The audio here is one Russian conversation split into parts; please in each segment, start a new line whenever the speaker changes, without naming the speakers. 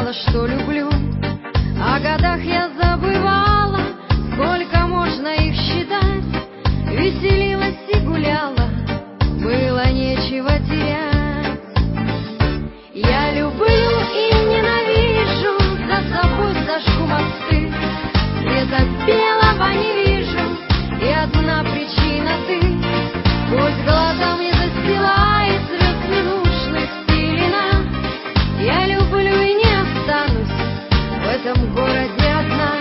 знала, что люблю. О годах я забывала, сколько можно их считать. Веселилась и гуляла, было нечего терять. Я люблю и ненавижу, за собой сожгу мосты. Света белого не вижу, и одна причина ты. Пусть глазом не застилает звезд ненужных пелена. Я люблю и не останусь в этом городе одна.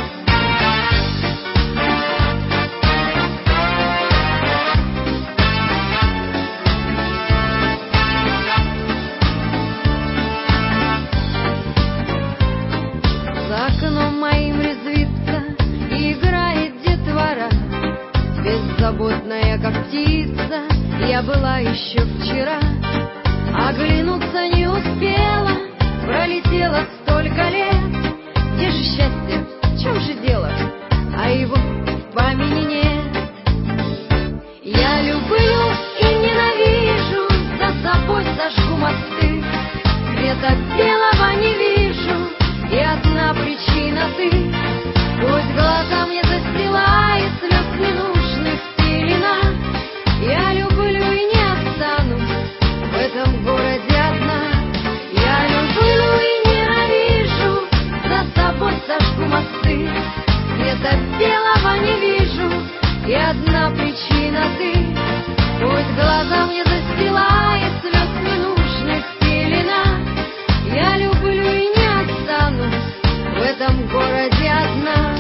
За окном моим резвится и играет детвора. Беззаботная, как птица, я была еще вчера. Оглянуться не успела, пролетело столько лет. Где же счастье, в чем же дело, а его в памяти нет. Я люблю и ненавижу, за собой сожгу мосты. Света белого не вижу, и одна причина ты. Пусть глазам не застилает слез ненужных пелена. Я люблю и не останусь в этом городе одна. Я люблю и ненавижу, за собой сожгу мосты. Света белого не вижу, и одна причина ты. Пусть глазам не застилает слез ненужных пелена. Я люблю и не останусь в этом городе одна.